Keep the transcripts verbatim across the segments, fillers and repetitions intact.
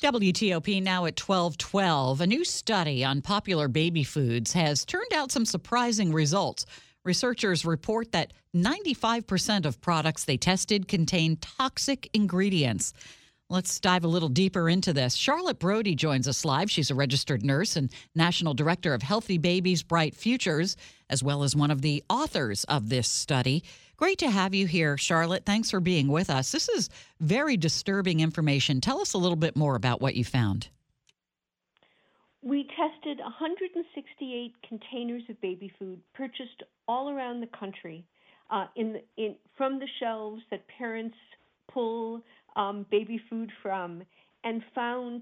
W T O P now at twelve twelve. A new study on popular baby foods has turned out some surprising results. Researchers report that ninety-five percent of products they tested contain toxic ingredients. Let's dive a little deeper into this. Charlotte Brody joins us live. She's a registered nurse and National Director of Healthy Babies, Bright Futures, as well as one of the authors of this study. Great to have you here, Charlotte. Thanks for being with us. This is very disturbing information. Tell us a little bit more about what you found. We tested one hundred sixty-eight containers of baby food purchased all around the country uh, in, in from the shelves that parents pull um, baby food from, and found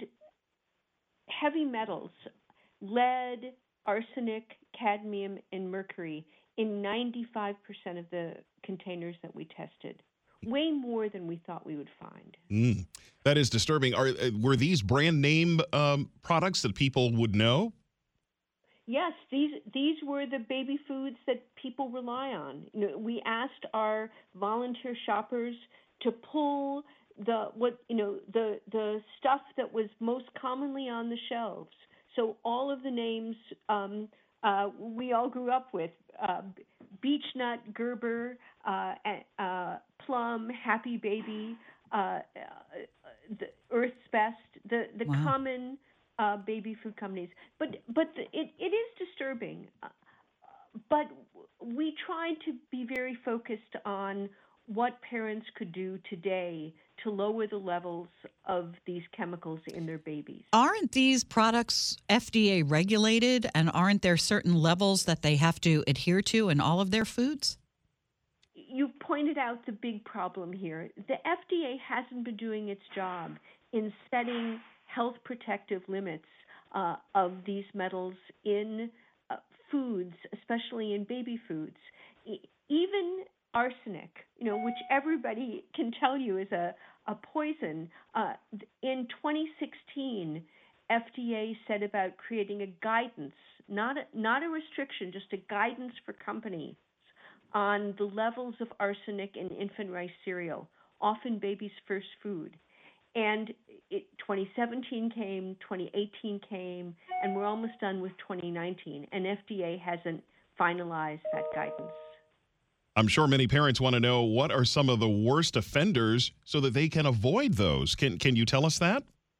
heavy metals, lead, arsenic, cadmium, and mercury in ninety-five percent of the containers that we tested. Way more than we thought we would find. Mm, that is disturbing. Are uh, were these brand name um, products that people would know? Yes, these these were the baby foods that people rely on. You know, we asked our volunteer shoppers to pull the what you know the the stuff that was most commonly on the shelves. So all of the names um, uh, we all grew up with: uh, Beech Nut, Gerber, uh, uh, Plum, Happy Baby, uh, uh, the Earth's Best, the the wow. common uh, baby food companies. But but the, it it is disturbing. Uh, but we tried to be very focused on what parents could do today to lower the levels of these chemicals in their babies. Aren't these products F D A regulated, and aren't there certain levels that they have to adhere to in all of their foods? You've pointed out the big problem here. The F D A hasn't been doing its job in setting health protective limits uh, of these metals in uh, foods, especially in baby foods. E- even arsenic, you know, which everybody can tell you is a, a poison. Uh, in twenty sixteen, F D A set about creating a guidance, not a, not a restriction, just a guidance for companies on the levels of arsenic in infant rice cereal, often baby's first food. And it, twenty seventeen came, twenty eighteen came, and we're almost done with twenty nineteen, and F D A hasn't finalized that guidance. I'm sure many parents want to know, what are some of the worst offenders so that they can avoid those. Can can you tell us that?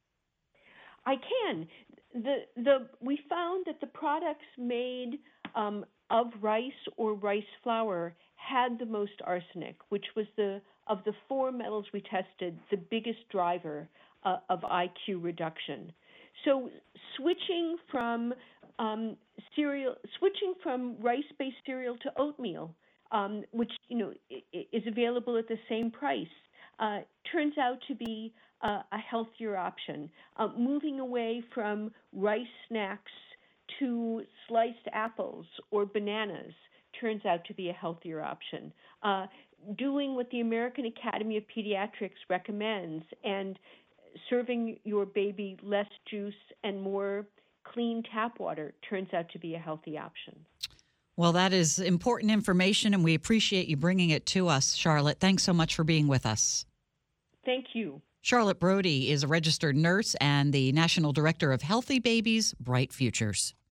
I can. The the we found that the products made um, of rice or rice flour had the most arsenic, which was the of the four metals we tested, the biggest driver uh, of I Q reduction. So switching from um, cereal, switching from rice-based cereal to oatmeal, Um, which you know is available at the same price, uh, turns out to be uh, a healthier option. Uh, moving away from rice snacks to sliced apples or bananas turns out to be a healthier option. Uh, doing what the American Academy of Pediatrics recommends and serving your baby less juice and more clean tap water turns out to be a healthy option. Well, that is important information, and we appreciate you bringing it to us, Charlotte. Thanks so much for being with us. Thank you. Charlotte Brody is a registered nurse and the National Director of Healthy Babies, Bright Futures.